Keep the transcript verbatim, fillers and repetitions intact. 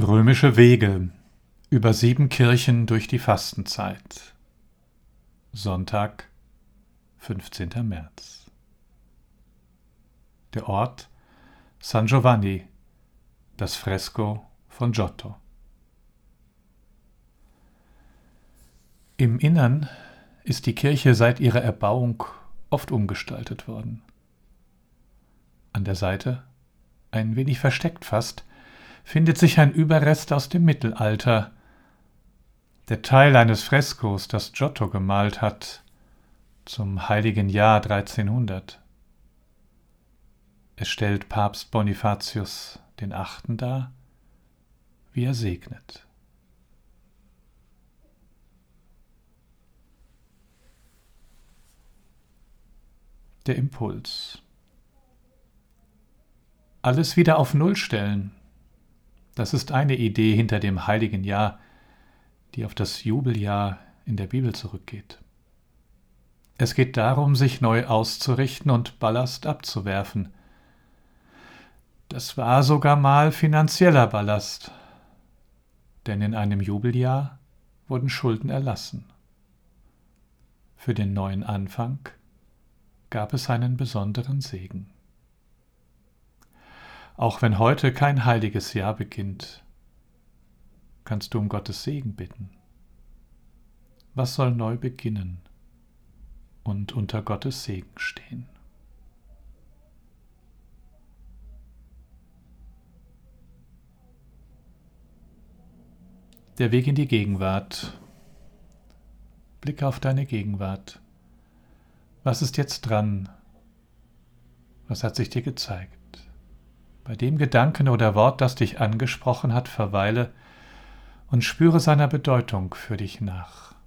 Römische Wege über sieben Kirchen durch die Fastenzeit. Sonntag, fünfzehnter März. Der Ort San Giovanni, das Fresko von Giotto. Im Innern ist die Kirche seit ihrer Erbauung oft umgestaltet worden. An der Seite, ein wenig versteckt fast, findet sich ein Überrest aus dem Mittelalter, der Teil eines Freskos, das Giotto gemalt hat, zum heiligen Jahr dreizehnhundert. Es stellt Papst Bonifatius den Achten dar, wie er segnet. Der Impuls. Alles wieder auf Null stellen. Das ist eine Idee hinter dem heiligen Jahr, die auf das Jubeljahr in der Bibel zurückgeht. Es geht darum, sich neu auszurichten und Ballast abzuwerfen. Das war sogar mal finanzieller Ballast, denn in einem Jubeljahr wurden Schulden erlassen. Für den neuen Anfang gab es einen besonderen Segen. Auch wenn heute kein heiliges Jahr beginnt, kannst du um Gottes Segen bitten. Was soll neu beginnen und unter Gottes Segen stehen? Der Weg in die Gegenwart. Blicke auf deine Gegenwart. Was ist jetzt dran? Was hat sich dir gezeigt? Bei dem Gedanken oder Wort, das dich angesprochen hat, verweile und spüre seiner Bedeutung für dich nach.